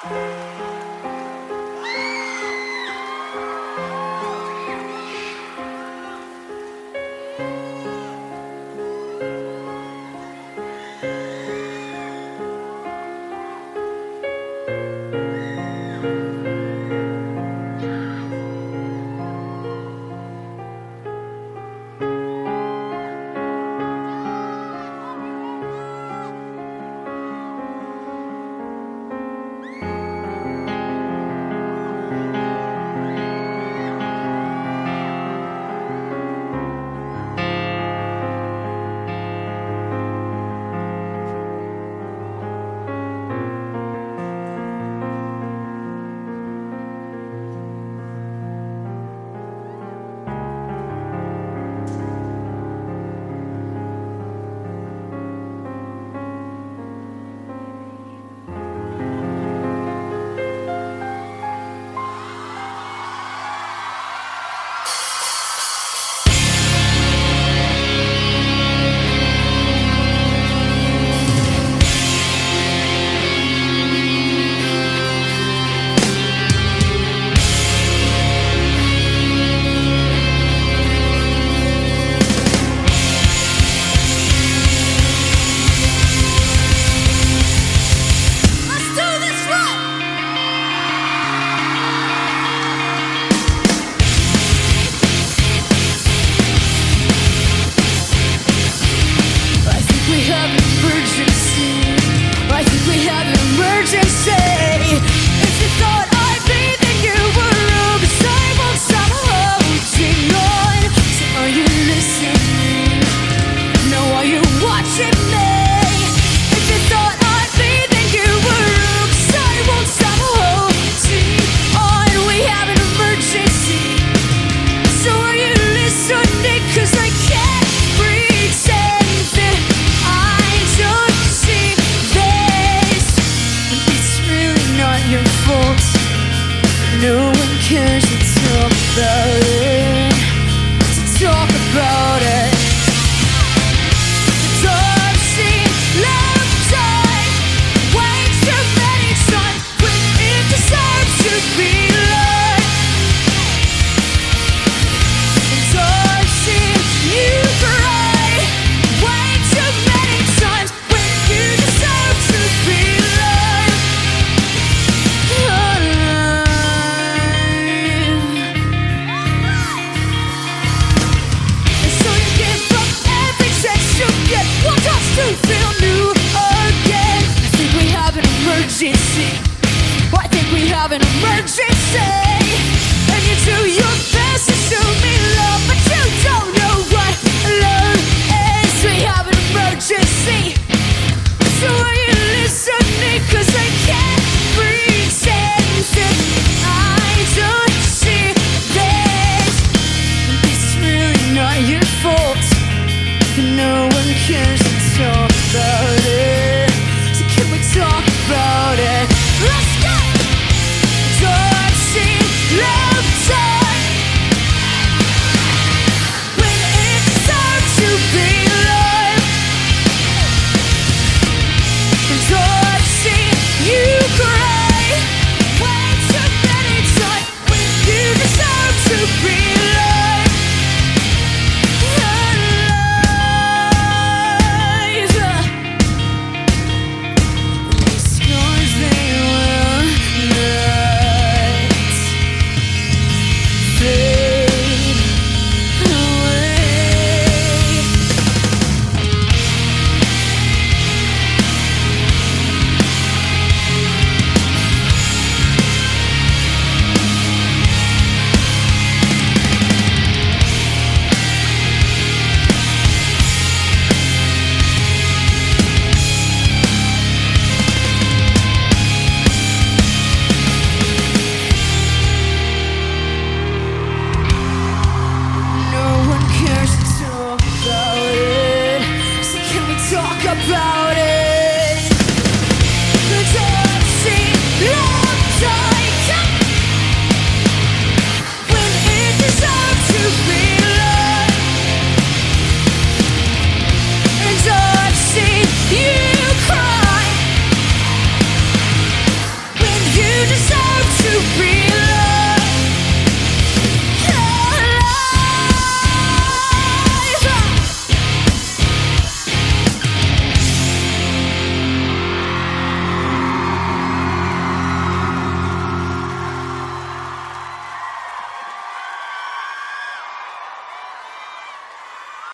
No one cares to talk about it, to talk about it. The dark sea, love died way too many times when it deserves to be learned. The dark sea, you cried way too many times when you deserve to be learned. To feel new again. I think we have an emergency. I think we have an emergency. And you do your best to show me love, but you don't know what love is. We have an emergency. So are you listening? 'Cause I can't pretend that I don't see this. It's really not your fault. No one cares to talk about it. So can we talk about it? Let's go! Dark sea, love time deserve to be